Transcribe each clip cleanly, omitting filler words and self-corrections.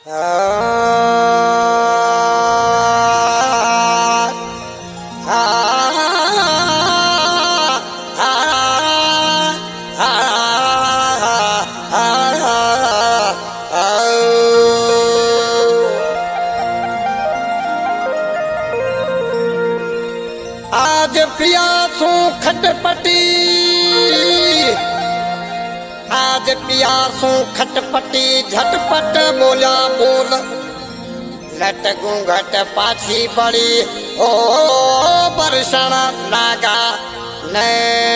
आज पियासू खटपटी, आज पियासू खटपटी, झटपट बोला बोल, लट घूंघट पाछी बड़ी, ओ बरसण लागा ने।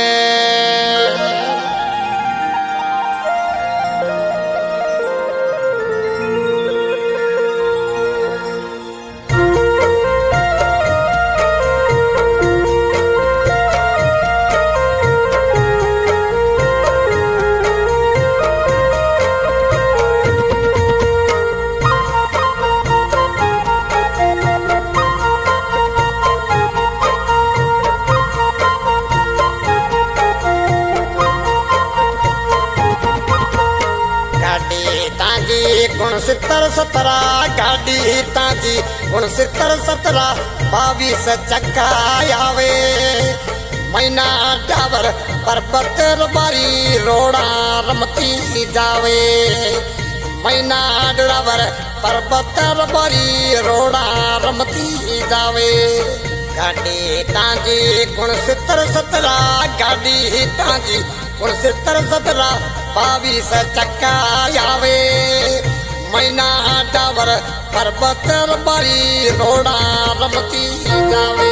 गुण सितर सतरा गाड़ी ताजी, गुण सितर सतरा 22 चक्का आवे। महीना डावर पर्वत रबारी रोड़ा रमती जावे। महीना डावर पर्वत रबारी रोड़ा रमती जावे। गाड़ी ताजी गुण सितर सतरा गाड़ी ताजी, गुण सितर सतरा 22 चक्का आवे। महीना डावर पर्वत रबारी रोड़ा रमती जावे।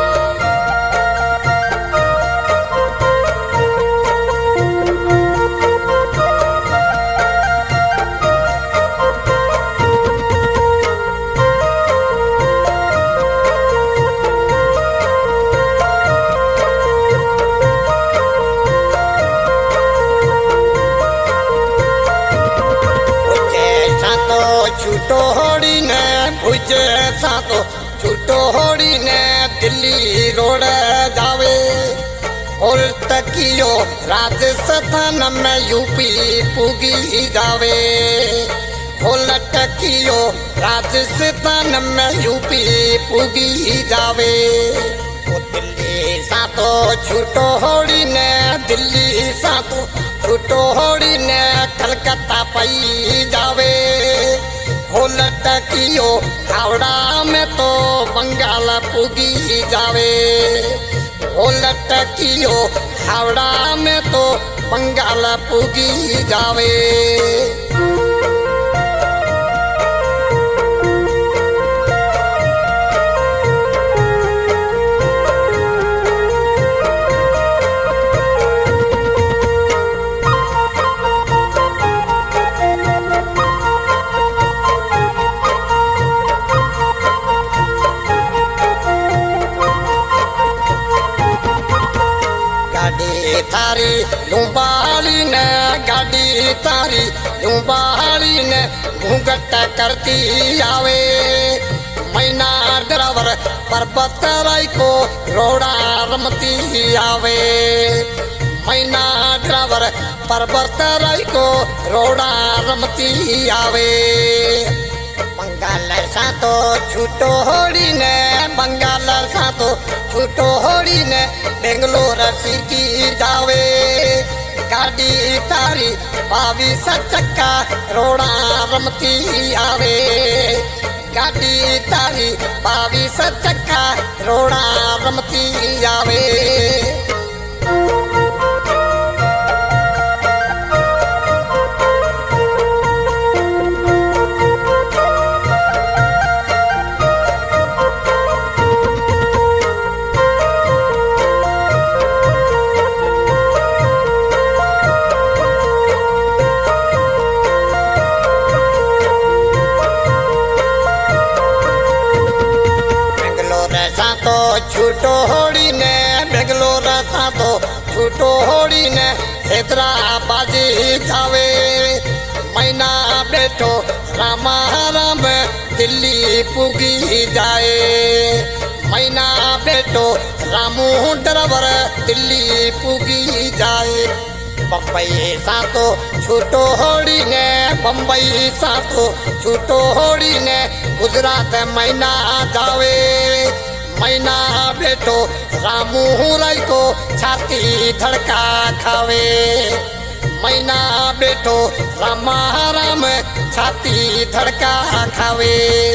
छूटो होड़ी ने भुजे सातो, छूटो होड़ी ने दिल्ली रोड जावे। उल्ट कियो राजस्थान में यूपी पुगी जावे। उल्ट कियो राजस्थान में यूपी पुगी जावे। दिल्ली सातो छूटो होड़ी ने, दिल्ली सातो छूटो होड़ी ने कलकत्ता पई जावे। उलट कियो हावड़ा में तो बंगाल पुगी जावे। उलट कियो हावड़ा में तो बंगाल पुगी जावे। थारी लुम्बाली ने गाड़ी तारी लुम्बाली ने घूंघट करती आवे। महीना ड्राइवर पर्वत राई को रोड़ा रमती आवे। महीना ड्राइवर पर्वत राई को रोड़ा रमती आवे। बंगाल सातो छूटो होड़ी ने, बंगाल सातो छूटो होड़ी ने बेंगलोर सिटी जावे। गाड़ी तारी 22 चक्का रोड़ा रमती आवे। गाड़ी तारी 22 चक्का रोड़ा रमती आवे। छूटो होड़ी ने बेंगलोर सातो छूटो होड़ी ने हैदराबादी जावे। महीना बैठो रामा राम दिल्ली पुगी जाए। महीना बैठो रामू ड्राइवर दिल्ली पुगी जाए। बम्बई सा तो छूटो होड़ी ने बम्बई सा तो छूटो होड़ी ने गुजरात महीना जावे महीना बेटो रामू राई को छाती धड़का खावे महीना बेटो रामा राम छाती धड़का खावे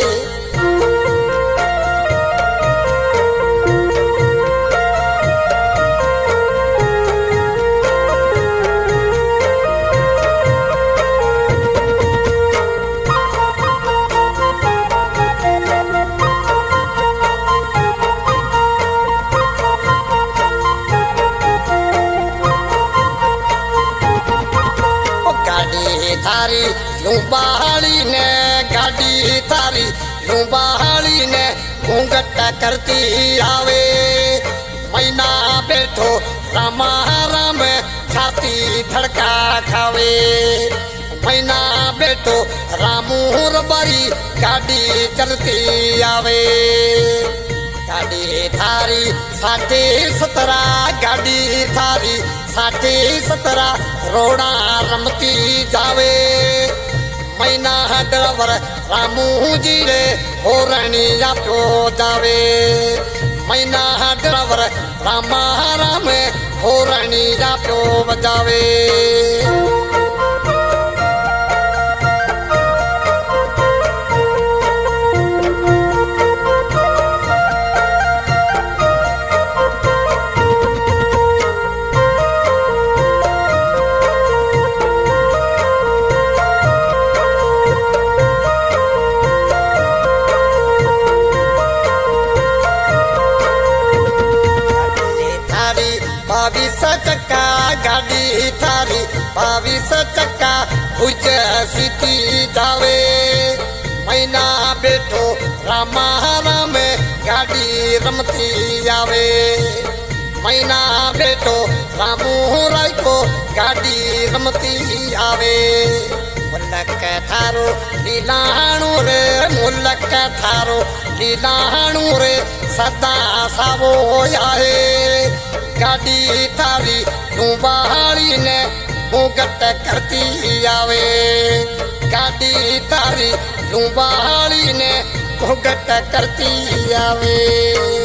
थारी लुबाड़ी ने गाड़ी थारी लुबाड़ी ने घूंघट करती आवे महीना बैठो रामा राम छाती धड़का खावे महीना बैठो रामू रबारी गाड़ी चलती आवे गाड़ी थारी 17.5 गाड़ी थारी 17.5 रोड़ा रमती जावे महीना ड्राइवर रामू जी रे होरणी पियो जावे महीना ड्राइवर रामा राम होरणी पियो बजावे चक्का गाड़ी थारी 22 चक्का भुज सीती जावे महीना बैठो रामा राम गाड़ी रमती आवे महीना बैठो रामू राय को गाड़ी रमती आवे मुल्क थारो लीलाणू रे मुल्क थारो लीलाणू रे सदा सावो आए गाड़ी थारी लुबाड़ी ने घूंघट करती आवे गाड़ी थारी लुबाड़ी ने घूंघट करती आवे।